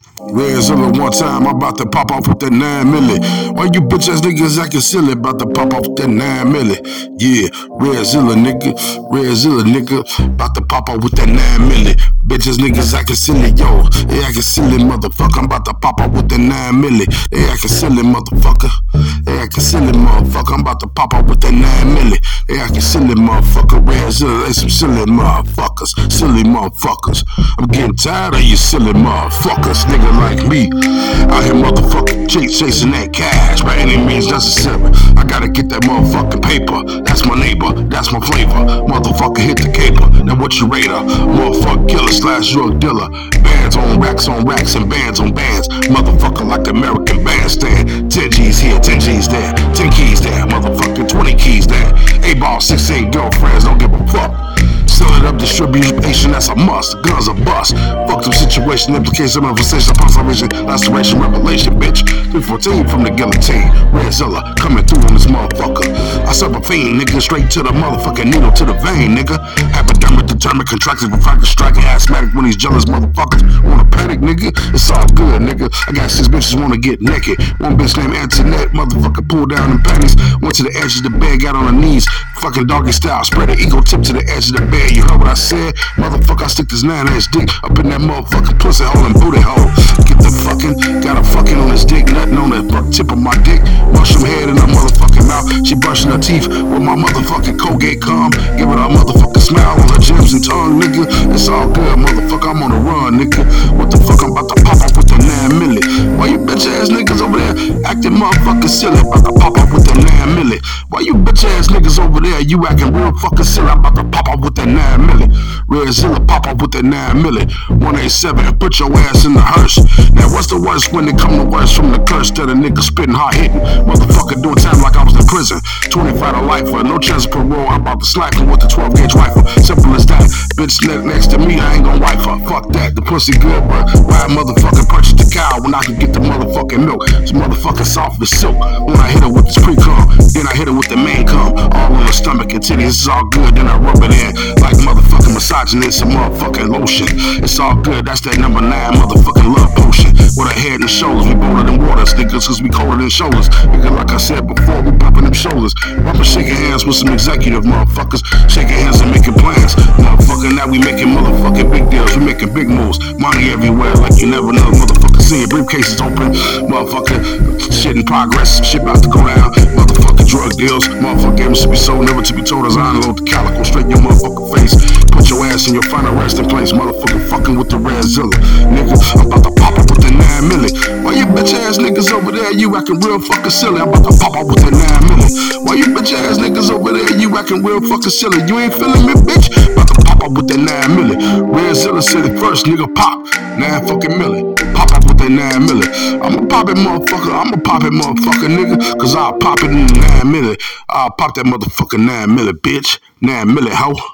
Redzilla one time, I'm about to pop off with that 9 milli. Why you bitch ass niggas acting silly? About to pop off with that 9 milli. Yeah, Redzilla nigga, about to pop off with that 9 milli. Bitches niggas acting silly, yo. They acting silly, motherfucker. I'm about to pop off with that 9 milli. They acting silly, motherfucker. They acting silly, motherfucker. I'm about to pop off with that 9 milli. They acting silly, motherfucker. Redzilla, they some silly motherfuckers. Silly motherfuckers. I'm getting tired of you silly motherfuckers, nigga like me. Out here motherfucking chasing that cash by any means necessary. I gotta get that motherfucking paper. That's my neighbor, that's my flavor. Motherfucker hit the caper. Now what you rate her? Motherfucker killer / drug dealer. Bands on racks and bands on bands. Motherfucker like American Bandstand. 10 G's here, 10 G's there. 10 keys there, motherfucking 20 keys there. 8-ball, 16 girlfriends, don't give a fuck. Selling up distribution, that's a must. Guns a bust. Fuck them situation, implication, manifestation, observation, laceration, revelation, bitch. 314 from the guillotine. Redzilla coming through on this motherfucker. I serve a fiend, nigga, straight to the motherfucking needle to the vein, nigga. Hypodermic, determined, contracted, refracted, striking, asthmatic when these jealous motherfuckers wanna panic, nigga. It's all good, nigga. I got 6 bitches wanna get naked. One bitch named Antoinette, motherfucker pulled down them panties. Went to the edge of the bed, got on her knees, fucking doggy style. Spread the ego tip to the edge of the bed. You heard what I said? Motherfucker, I stick this 9-inch dick up in that motherfucking pussy hole and booty hole. Get the fucking, got a fucking on his dick, nothing on the tip of my dick. Mushroom head in her motherfucking mouth. She brushing her teeth with my motherfucking Colgate comb. Giving her a motherfucking smile on her gems and tongue, nigga. It's all good, motherfucker, I'm on the run, nigga. What the fuck, I'm about to pop off with the 9 milli. Why you bitch ass niggas over there acting motherfucking silly? About to pop off with the 9 milli. Why you bitch ass niggas over there, you acting real fucking silly? I'm about to pop off with that 9 milli. Redzilla pop off with that 9 milli. 187 and put your ass in the hearse. Now what's the worst when it come to worst from the curse that a nigga spitting hard hitting? Motherfucker doing time like I was in prison. 25 to life for no chance of parole. I'm about to snipe him with the 12 gauge rifle. Simple as that. Bitch next to me, I ain't gon' wife her. Fuck that. The pussy good, but why motherfucking purchase the cow when I can get the motherfucking milk? It's motherfucking soft as silk. When I hit her with this pre-cum, then I hit her with the main cum. All on the stomach and titties, it's all good. Then I rub it in like motherfucking massaging it, some motherfucking lotion. It's all good, that's that number 9 motherfucking love potion. With her head and shoulders, we bolder than waters, niggas, cause we colder than shoulders. Nigga, like I said before, we bumping them shoulders. Bumping, shaking hands with some executive motherfuckers. Shaking hands and making plans. Motherfucker, now we making motherfucking big deals. We making big moves. Money everywhere, like you never know. Motherfucker, seeing briefcases open. Motherfucker, shit in progress. Shit about to go down. Motherfucker, drug deals. Motherfucker, games to be sold, never to be told. As I unload the calico straight in your motherfucking face. Put your ass in your final resting place. Motherfucker, fucking with the Redzilla. Nigga, I'm about to pop up with the 9 milli. Why you bitch ass niggas over there, you acting real fucking silly? I'm about to pop up with the 9 milli. Why you bitch ass niggas over there, you acting real fucking silly? You ain't feeling me, bitch? About to pop up with that 9 milli. Redzilla said it first, nigga, pop 9 fucking milli. Pop up with that 9 milli. I'ma pop it, motherfucker, nigga. Cause I'll pop it in the 9 milli. I'll pop that motherfucking 9 milli, bitch. 9 milli, hoe.